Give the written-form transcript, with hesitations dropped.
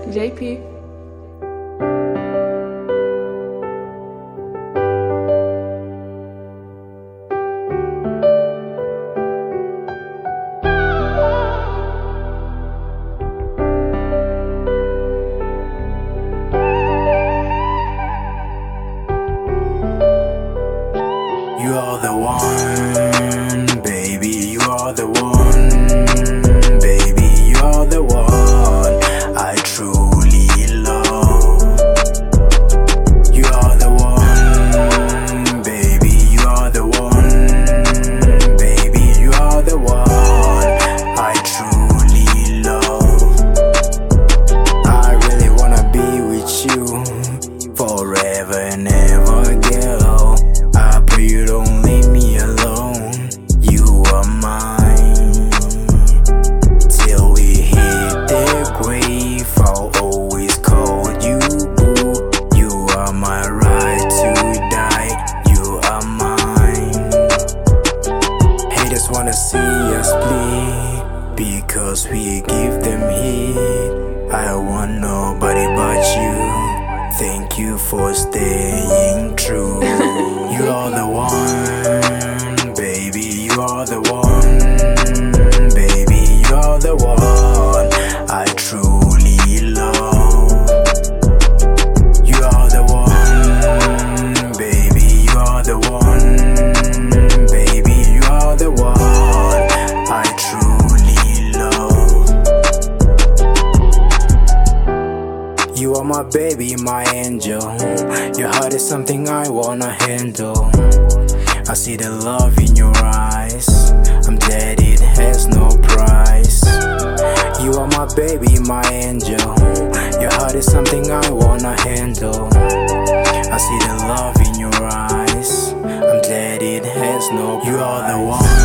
JP. You are the one, baby, you are the one, baby, you are the one I truly love. You are the one, baby, you are the one, baby, you are the one I truly love. I really wanna be with you forever and ever, girl. I pray you don't leave me alone. You are mine till we hit the grave. I'll always call you boo. You are my right to die. You are mine. Haters wanna see us bleed because we give them heat. I want nobody but you. Thank you for staying true. You are the one, baby, you are the one, baby, you are the one I truly love. You are the one, baby, you are the one, baby, you are the one I truly love. You are my baby, my angel. Your heart is something I wanna handle. I see the love in your eyes. I'm dead, it has no price. You are my baby, my angel. Your heart is something I wanna handle. I see the love in your eyes. I'm dead, it has no price. You are the one,